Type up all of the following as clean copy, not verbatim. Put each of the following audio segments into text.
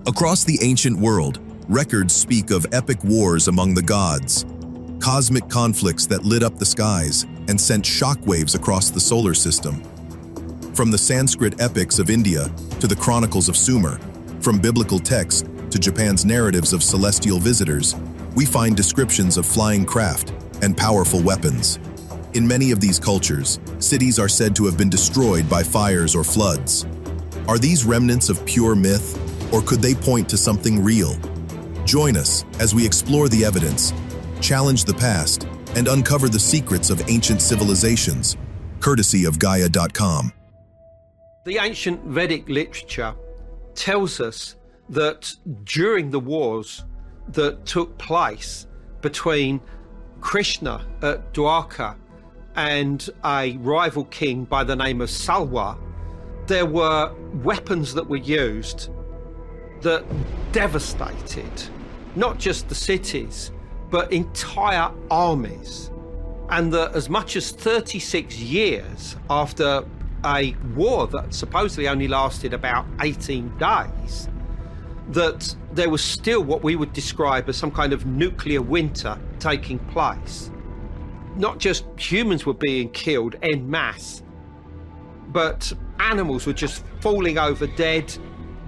Across the ancient world, records speak of epic wars among the gods, cosmic conflicts that lit up the skies and sent shockwaves across the solar system. From the Sanskrit epics of India to the chronicles of Sumer, from biblical texts to Japan's narratives of celestial visitors, we find descriptions of flying craft and powerful weapons. In many of these cultures, cities are said to have been destroyed by fires or floods. Are these remnants of pure myth, or could they point to something real? Join us as we explore the evidence, challenge the past, and uncover the secrets of ancient civilizations, courtesy of Gaia.com. The ancient Vedic literature tells us that during the wars that took place between Krishna at Dwarka and a rival king by the name of Salva, there were weapons that were used that devastated not just the cities, but entire armies. And that as much as 36 years after a war that supposedly only lasted about 18 days, that there was still what we would describe as some kind of nuclear winter taking place. Not just humans were being killed en masse, but animals were just falling over dead.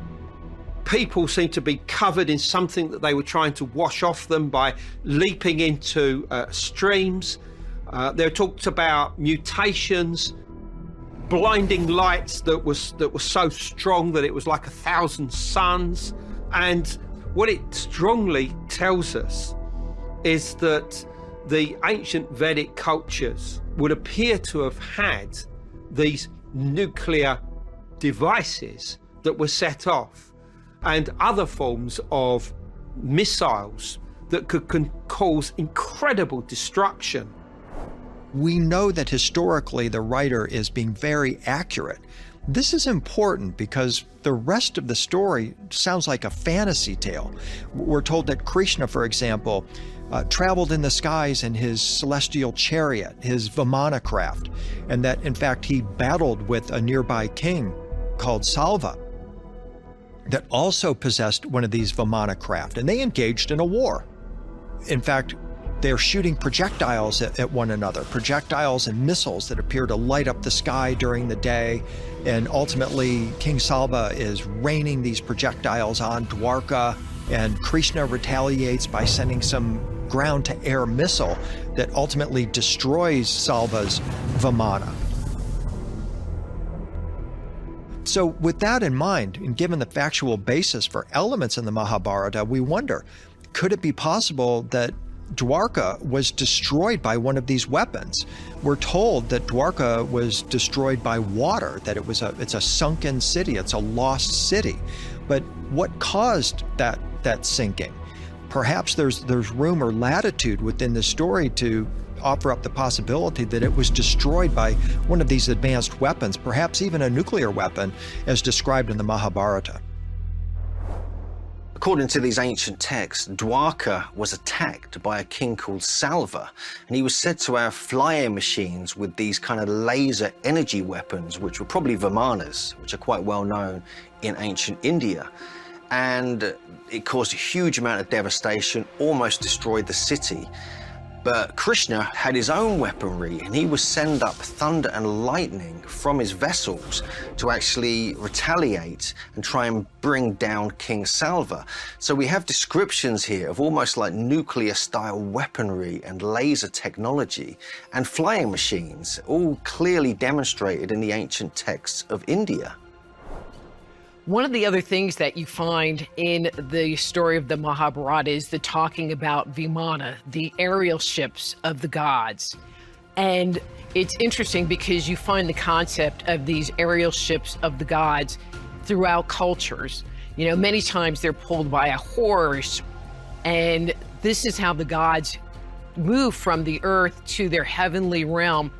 People seemed to be covered in something that they were trying to wash off them by leaping into streams. There talked about mutations, blinding lights that were so strong that it was like 1,000 suns. And what it strongly tells us is that the ancient Vedic cultures would appear to have had these nuclear devices that were set off, and other forms of missiles that could cause incredible destruction. We know that historically the writer is being very accurate. This is important because the rest of the story sounds like a fantasy tale. We're told that Krishna, for example, traveled in the skies in his celestial chariot, his Vimana craft, and that in fact he battled with a nearby king called Salva that also possessed one of these Vimana craft, and they engaged in a war. In fact, they're shooting projectiles at one another, projectiles and missiles that appear to light up the sky during the day, and ultimately King Salva is raining these projectiles on Dwarka, and Krishna retaliates by sending some ground-to-air missile that ultimately destroys Salva's Vimana. So with that in mind, and given the factual basis for elements in the Mahabharata, we wonder, could it be possible that Dwarka was destroyed by one of these weapons? We're told that Dwarka was destroyed by water, that it's a sunken city, it's a lost city. But what caused that sinking? Perhaps there's room or latitude within the story to offer up the possibility that it was destroyed by one of these advanced weapons, perhaps even a nuclear weapon, as described in the Mahabharata. According to these ancient texts, Dwarka was attacked by a king called Salva, and he was said to have flying machines with these kind of laser energy weapons, which were probably Vimanas, which are quite well known in ancient India. And it caused a huge amount of devastation, almost destroyed the city. But Krishna had his own weaponry, and he would send up thunder and lightning from his vessels to actually retaliate and try and bring down King Salva. So we have descriptions here of almost like nuclear-style weaponry and laser technology and flying machines, all clearly demonstrated in the ancient texts of India. One of the other things that you find in the story of the Mahabharata is the talking about Vimana, the aerial ships of the gods. And it's interesting because you find the concept of these aerial ships of the gods throughout cultures. You know, many times they're pulled by a horse, and this is how the gods move from the earth to their heavenly realm.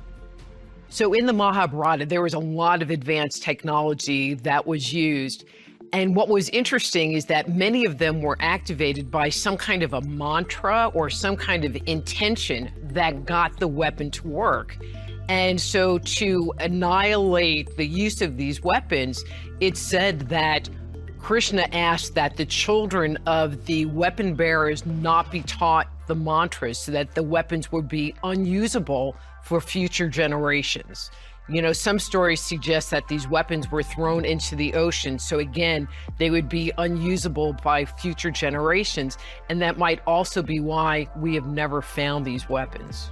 So in the Mahabharata, there was a lot of advanced technology that was used. And what was interesting is that many of them were activated by some kind of a mantra or some kind of intention that got the weapon to work. And so to annihilate the use of these weapons, it's said that Krishna asked that the children of the weapon bearers not be taught the mantras so that the weapons would be unusable for future generations. You know, some stories suggest that these weapons were thrown into the ocean, so again, they would be unusable by future generations, and that might also be why we have never found these weapons.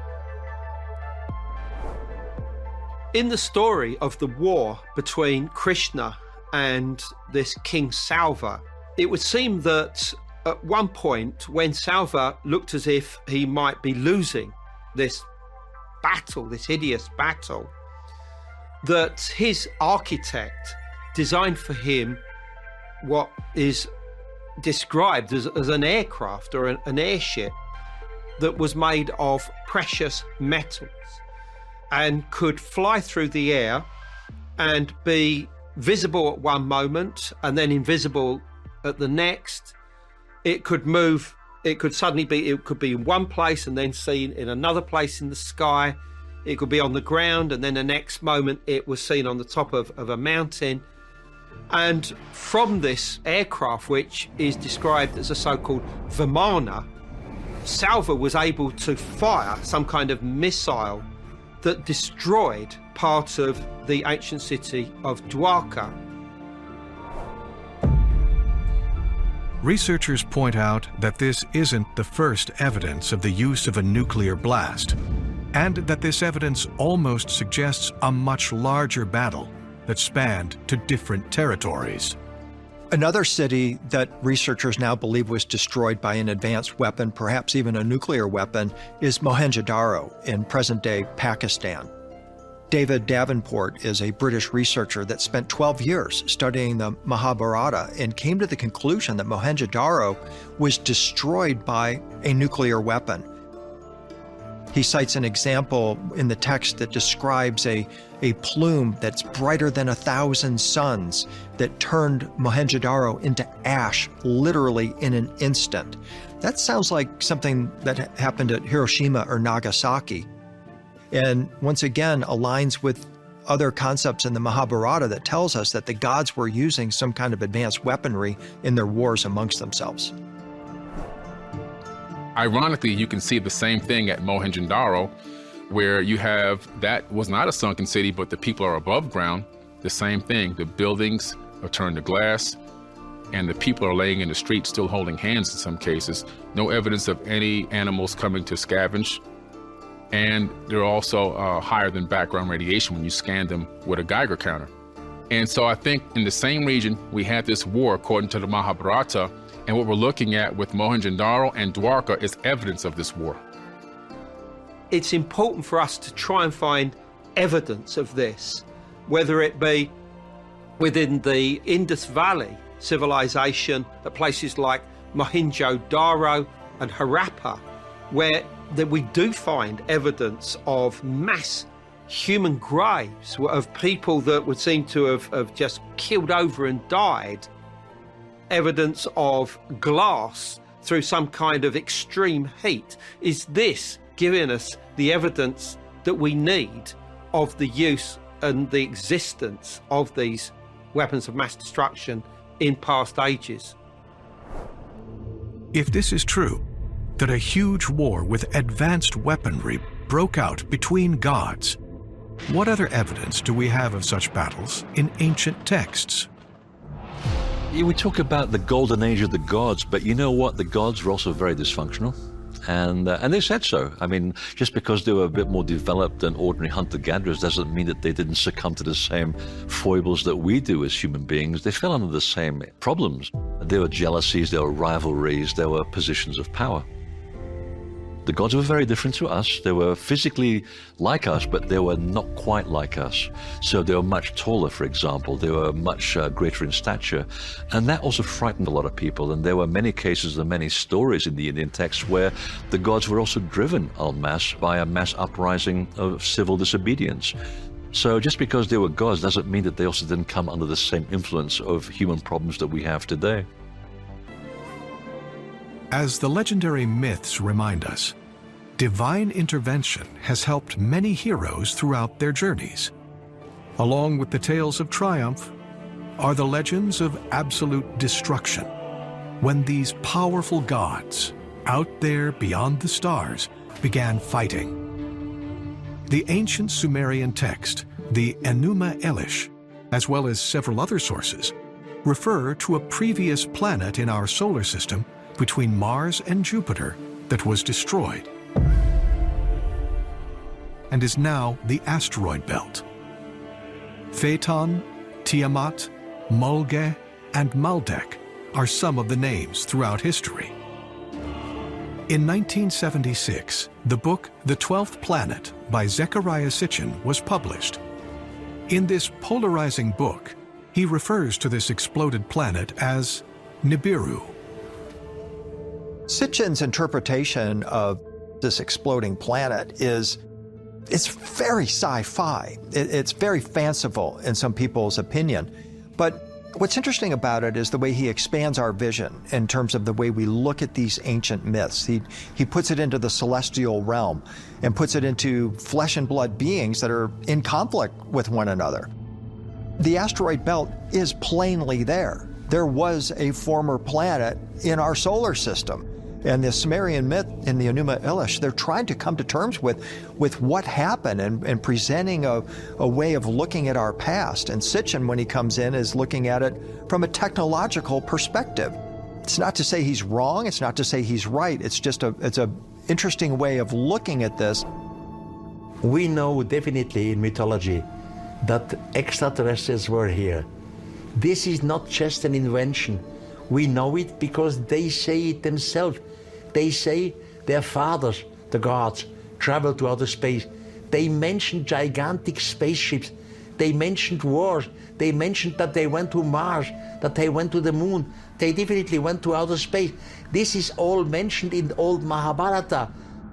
In the story of the war between Krishna and this King Salva, it would seem that at one point when Salva looked as if he might be losing this battle, this hideous battle, that his architect designed for him what is described as an aircraft or an airship that was made of precious metals and could fly through the air and be visible at one moment and then invisible at the next. It could move, it could be in one place and then seen in another place in the sky. It could be on the ground and then the next moment it was seen on the top of a mountain. And from this aircraft, which is described as a so-called Vimana, Salva was able to fire some kind of missile that destroyed part of the ancient city of Dwarka. Researchers point out that this isn't the first evidence of the use of a nuclear blast, and that this evidence almost suggests a much larger battle that spanned to different territories. Another city that researchers now believe was destroyed by an advanced weapon, perhaps even a nuclear weapon, is Mohenjo-Daro in present-day Pakistan. David Davenport is a British researcher that spent 12 years studying the Mahabharata and came to the conclusion that Mohenjo-Daro was destroyed by a nuclear weapon. He cites an example in the text that describes a plume that's brighter than 1,000 suns that turned Mohenjo-Daro into ash literally in an instant. That sounds like something that happened at Hiroshima or Nagasaki, and once again aligns with other concepts in the Mahabharata that tells us that the gods were using some kind of advanced weaponry in their wars amongst themselves. Ironically, you can see the same thing at Mohenjo-Daro, where you have, that was not a sunken city, but the people are above ground. The same thing, the buildings are turned to glass, and the people are laying in the street still holding hands in some cases. No evidence of any animals coming to scavenge. And they're also higher than background radiation when you scan them with a Geiger counter. And so I think in the same region, we had this war according to the Mahabharata, and what we're looking at with Mohenjo-Daro and Dwarka is evidence of this war. It's important for us to try and find evidence of this, whether it be within the Indus Valley civilization at places like Mohenjo-Daro and Harappa, where that we do find evidence of mass human graves of people that would seem to have just killed over and died. Evidence of glass through some kind of extreme heat. Is this giving us the evidence that we need of the use and the existence of these weapons of mass destruction in past ages? If this is true, that a huge war with advanced weaponry broke out between gods, what other evidence do we have of such battles in ancient texts? We talk about the golden age of the gods, but you know what? The gods were also very dysfunctional. And they said so. I mean, just because they were a bit more developed than ordinary hunter-gatherers doesn't mean that they didn't succumb to the same foibles that we do as human beings. They fell under the same problems. There were jealousies, there were rivalries, there were positions of power. The gods were very different to us. They were physically like us, but they were not quite like us. So they were much taller, for example. They were much greater in stature. And that also frightened a lot of people. And there were many cases and many stories in the Indian text where the gods were also driven en masse by a mass uprising of civil disobedience. So just because they were gods doesn't mean that they also didn't come under the same influence of human problems that we have today. As the legendary myths remind us, divine intervention has helped many heroes throughout their journeys. Along with the tales of triumph, are the legends of absolute destruction, when these powerful gods, out there beyond the stars, began fighting. The ancient Sumerian text, the Enuma Elish, as well as several other sources, refer to a previous planet in our solar system between Mars and Jupiter that was destroyed and is now the asteroid belt. Phaeton, Tiamat, Mulge, and Maldek are some of the names throughout history. In 1976, the book The 12th Planet by Zecharia Sitchin was published. In this polarizing book, he refers to this exploded planet as Nibiru. Sitchin's interpretation of this exploding planet it's very sci-fi. It's very fanciful in some people's opinion. But what's interesting about it is the way he expands our vision in terms of the way we look at these ancient myths. He puts it into the celestial realm and puts it into flesh and blood beings that are in conflict with one another. The asteroid belt is plainly there. There was a former planet in our solar system. And the Sumerian myth in the Enuma Elish, they're trying to come to terms with what happened and presenting a way of looking at our past. And Sitchin, when he comes in, is looking at it from a technological perspective. It's not to say he's wrong, it's not to say he's right, it's just it's a interesting way of looking at this. We know definitely in mythology that extraterrestrials were here. This is not just an invention. We know it because they say it themselves. They say their fathers, the gods, traveled to outer space. They mentioned gigantic spaceships. They mentioned wars. They mentioned that they went to Mars, that they went to the moon. They definitely went to outer space. This is all mentioned in the old Mahabharata.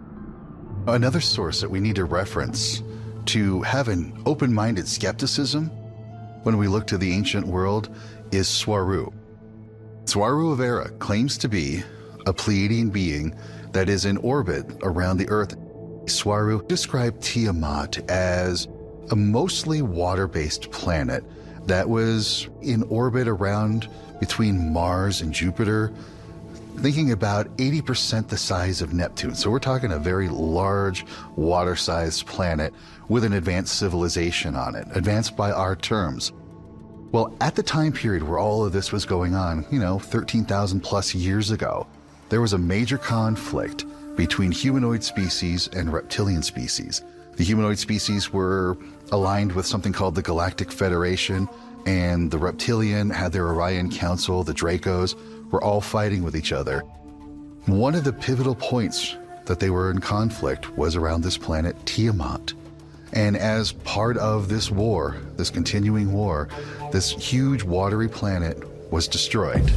Another source that we need to reference to have an open-minded skepticism when we look to the ancient world is Swaru. Swaru of Era claims to be a Pleiadian being that is in orbit around the Earth. Swaru described Tiamat as a mostly water-based planet that was in orbit around between Mars and Jupiter, thinking about 80% the size of Neptune. So we're talking a very large water-sized planet with an advanced civilization on it, advanced by our terms. Well, at the time period where all of this was going on, 13,000 plus years ago, there was a major conflict between humanoid species and reptilian species. The humanoid species were aligned with something called the Galactic Federation, and the reptilian had their Orion Council, the Dracos, were all fighting with each other. One of the pivotal points that they were in conflict was around this planet Tiamat. And as part of this war, this continuing war, this huge watery planet was destroyed.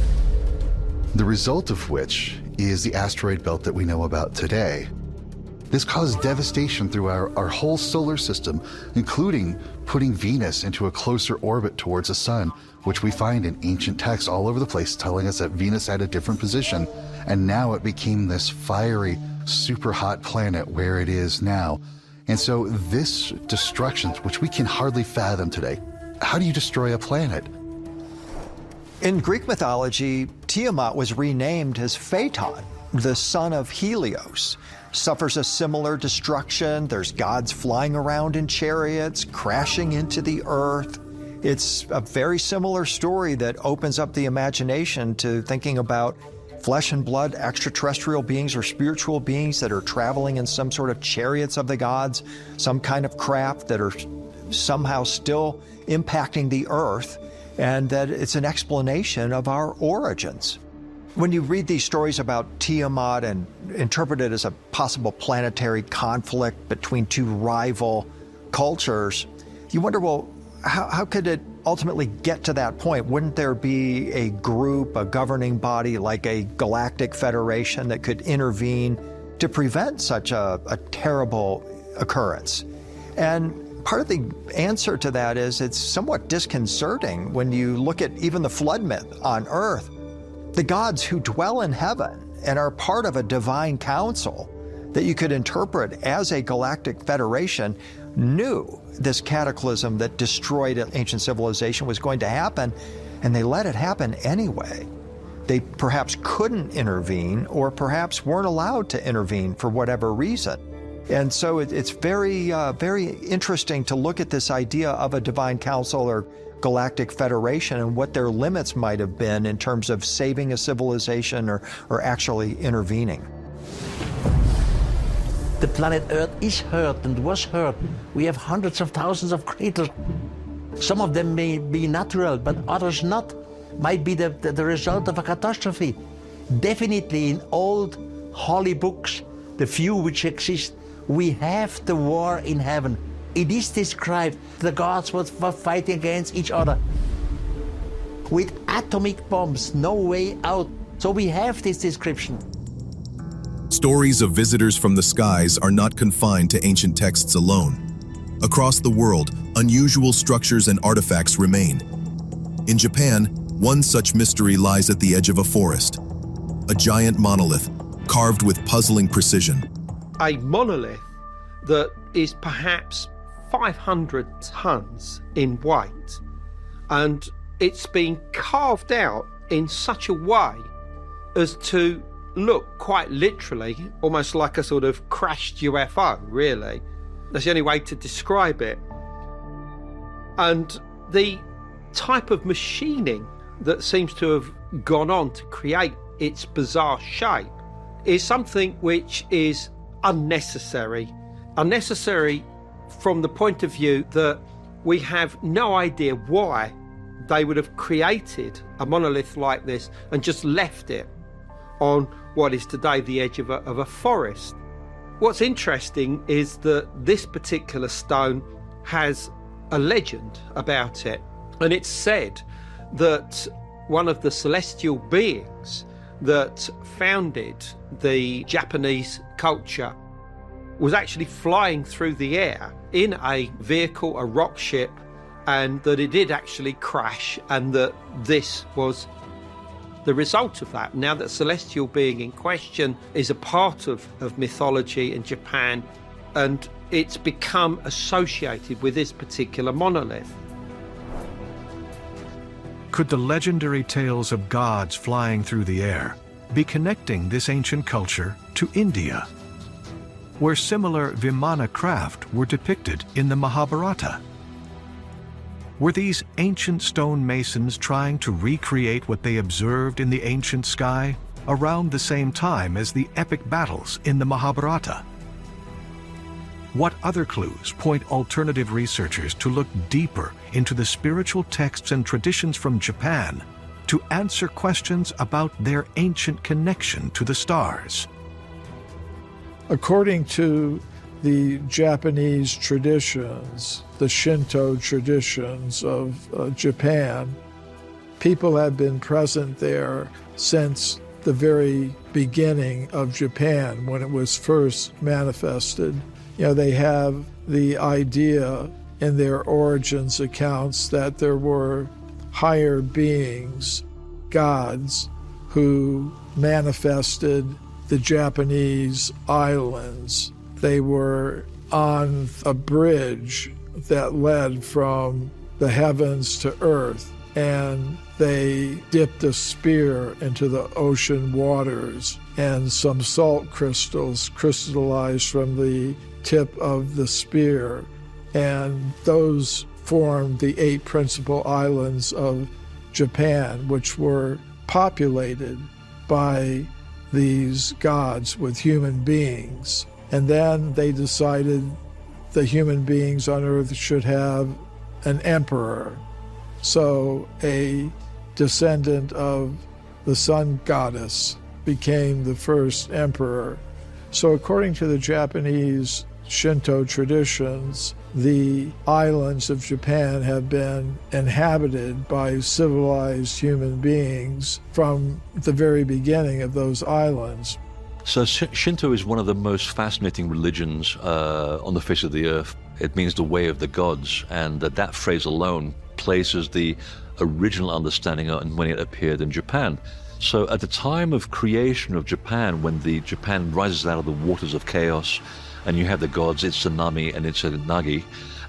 The result of which is the asteroid belt that we know about today. This caused devastation through our whole solar system, including putting Venus into a closer orbit towards the sun, which we find in ancient texts all over the place telling us that Venus had a different position, and now it became this fiery, super hot planet where it is now. And so this destruction, which we can hardly fathom today, how do you destroy a planet? In Greek mythology, Tiamat was renamed as Phaeton, the son of Helios. Suffers a similar destruction. There's gods flying around in chariots, crashing into the earth. It's a very similar story that opens up the imagination to thinking about flesh and blood extraterrestrial beings or spiritual beings that are traveling in some sort of chariots of the gods, some kind of craft that are somehow still impacting the earth, and that it's an explanation of our origins. When you read these stories about Tiamat and interpret it as a possible planetary conflict between two rival cultures, you wonder, well, how could it ultimately get to that point? Wouldn't there be a group, a governing body like a galactic federation that could intervene to prevent such a terrible occurrence? And part of the answer to that is it's somewhat disconcerting when you look at even the flood myth on Earth. The gods who dwell in heaven and are part of a divine council that you could interpret as a galactic federation knew this cataclysm that destroyed ancient civilization was going to happen. and they let it happen anyway. They perhaps couldn't intervene, or perhaps weren't allowed to intervene for whatever reason. And so it's very, very interesting to look at this idea of a divine council or galactic federation and what their limits might have been in terms of saving a civilization or actually intervening. The planet Earth is hurt and was hurt. We have hundreds of thousands of craters. Some of them may be natural, but others not. Might be the result of a catastrophe. Definitely in old holy books, the few which exist, we have the war in heaven. It is described the gods were fighting against each other with atomic bombs, no way out. So we have this description. Stories of visitors from the skies are not confined to ancient texts alone. Across the world, unusual structures and artifacts remain. In Japan, one such mystery lies at the edge of a forest. A giant monolith, carved with puzzling precision. A monolith that is perhaps 500 tons in weight, and it's been carved out in such a way as to look quite literally almost like a sort of crashed UFO, really. That's the only way to describe it. And the type of machining that seems to have gone on to create its bizarre shape is something which is unnecessary. Unnecessary from the point of view that we have no idea why they would have created a monolith like this and just left it on what is today the edge of a forest. What's interesting is that this particular stone has a legend about it, and it's said that one of the celestial beings that founded the Japanese culture was actually flying through the air in a vehicle, a rock ship, and that it did actually crash, and that this was the result of that. Now that celestial being in question is a part of mythology in Japan, and it's become associated with this particular monolith. Could the legendary tales of gods flying through the air be connecting this ancient culture to India, where similar Vimana craft were depicted in the Mahabharata? Were these ancient stone masons trying to recreate what they observed in the ancient sky around the same time as the epic battles in the Mahabharata? What other clues point alternative researchers to look deeper into the spiritual texts and traditions from Japan to answer questions about their ancient connection to the stars? According to the Japanese traditions, the Shinto traditions of Japan, people have been present there since the very beginning of Japan, when it was first manifested. You know, they have the idea in their origins accounts that there were higher beings, gods, who manifested the Japanese islands. They were on a bridge that led from the heavens to earth, and they dipped a spear into the ocean waters, and some salt crystals crystallized from the tip of the spear, and those formed the 8 principal islands of Japan, which were populated by these gods with human beings. And then they decided the human beings on Earth should have an emperor. So a descendant of the sun goddess became the first emperor. So according to the Japanese Shinto traditions, the islands of Japan have been inhabited by civilized human beings from the very beginning of those islands. So Shinto is one of the most fascinating religions on the face of the earth. It means the way of the gods, and that phrase alone places the original understanding on when it appeared in Japan. So at the time of creation of Japan, when Japan rises out of the waters of chaos, and you have the gods Itsunami and Itsunagi,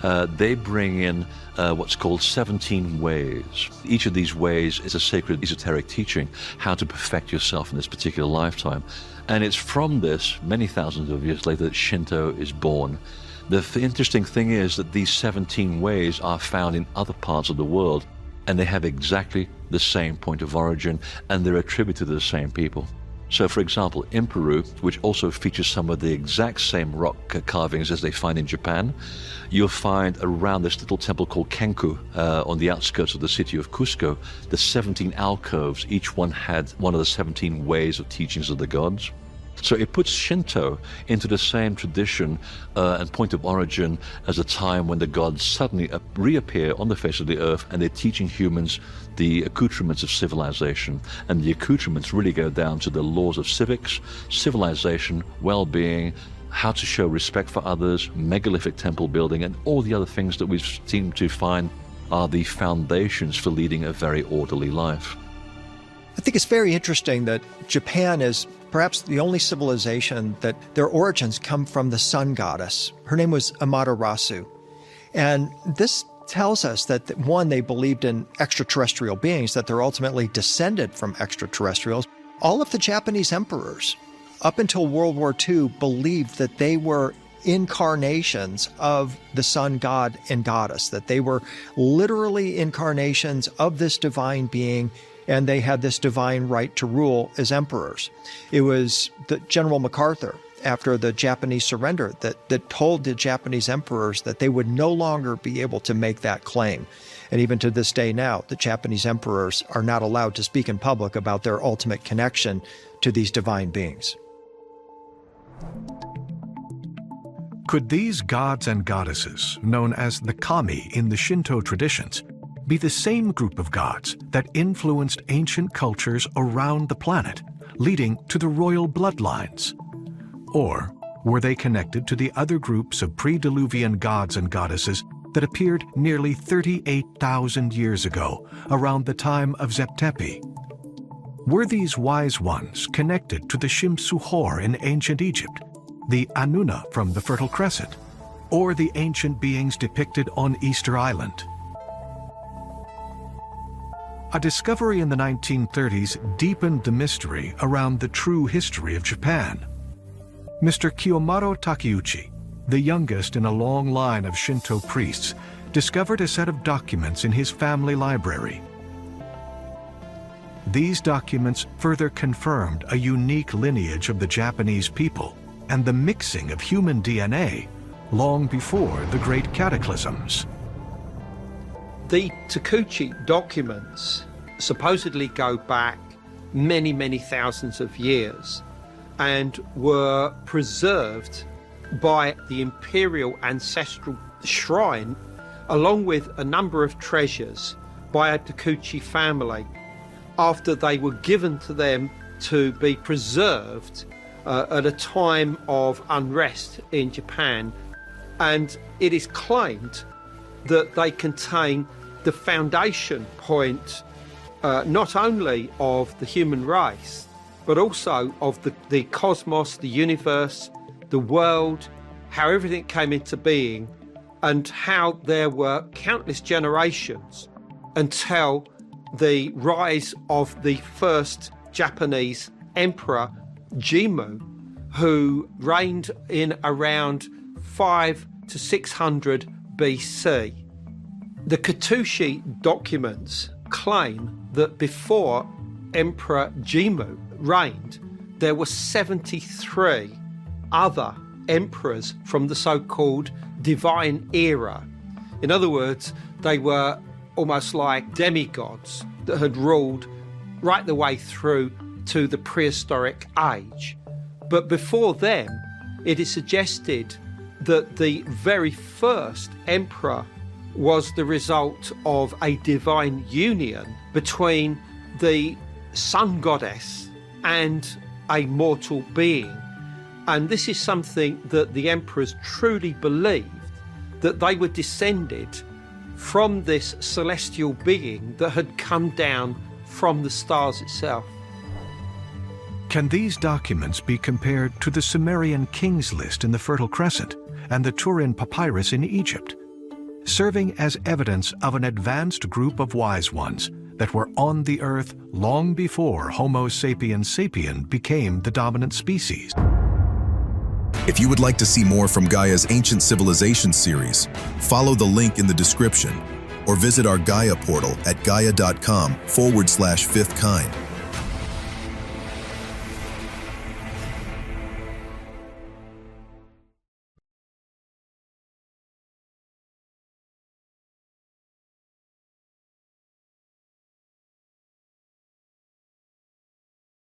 they bring in what's called 17 ways. Each of these ways is a sacred esoteric teaching, how to perfect yourself in this particular lifetime. And it's from this, many thousands of years later, that Shinto is born. The interesting thing is that these 17 ways are found in other parts of the world, and they have exactly the same point of origin, and they're attributed to the same people. So, for example, in Peru, which also features some of the exact same rock carvings as they find in Japan, you'll find around this little temple called Kenku, on the outskirts of the city of Cusco, the 17 alcoves. Each one had one of the 17 ways of teachings of the gods. So it puts Shinto into the same tradition and point of origin as a time when the gods suddenly reappear on the face of the earth, and they're teaching humans the accoutrements of civilization. And the accoutrements really go down to the laws of civics, civilization, well-being, how to show respect for others, megalithic temple building, and all the other things that we seem to find are the foundations for leading a very orderly life. I think it's very interesting that Japan is perhaps the only civilization that their origins come from the sun goddess. Her name was Amaterasu. And this tells us that, one, they believed in extraterrestrial beings, that they're ultimately descended from extraterrestrials. All of the Japanese emperors, up until World War II, believed that they were incarnations of the sun god and goddess, that they were literally incarnations of this divine being, and they had this divine right to rule as emperors. It was the General MacArthur, after the Japanese surrender, that told the Japanese emperors that they would no longer be able to make that claim. And even to this day now, the Japanese emperors are not allowed to speak in public about their ultimate connection to these divine beings. Could these gods and goddesses, known as the kami in the Shinto traditions, be the same group of gods that influenced ancient cultures around the planet, leading to the royal bloodlines? Or were they connected to the other groups of pre-Diluvian gods and goddesses that appeared nearly 38,000 years ago, around the time of Zep Tepi? Were these wise ones connected to the Shimsu-Hor in ancient Egypt, the Anuna from the Fertile Crescent, or the ancient beings depicted on Easter Island? A discovery in the 1930s deepened the mystery around the true history of Japan. Mr. Kiyomaru Takeuchi, the youngest in a long line of Shinto priests, discovered a set of documents in his family library. These documents further confirmed a unique lineage of the Japanese people and the mixing of human DNA long before the Great Cataclysms. The Takeuchi documents supposedly go back many, many thousands of years and were preserved by the Imperial Ancestral Shrine, along with a number of treasures by a Takeuchi family, after they were given to them to be preserved at a time of unrest in Japan. And it is claimed that they contain the foundation point not only of the human race, but also of the cosmos, the universe, the world, how everything came into being, and how there were countless generations until the rise of the first Japanese emperor, Jimmu, who reigned in around 500 to 600 BC. The Katushi documents claim that before Emperor Jimmu reigned, there were 73 other emperors from the so-called divine era. In other words, they were almost like demigods that had ruled right the way through to the prehistoric age. But before them, it is suggested that the very first emperor was the result of a divine union between the sun goddess and a mortal being. And this is something that the emperors truly believed, that they were descended from this celestial being that had come down from the stars itself. Can these documents be compared to the Sumerian kings list in the Fertile Crescent and the Turin Papyrus in Egypt? serving as evidence of an advanced group of wise ones that were on the Earth long before Homo sapiens sapien became the dominant species. If you would like to see more from Gaia's Ancient Civilization series, follow the link in the description or visit our Gaia portal at gaia.com/fifth kind.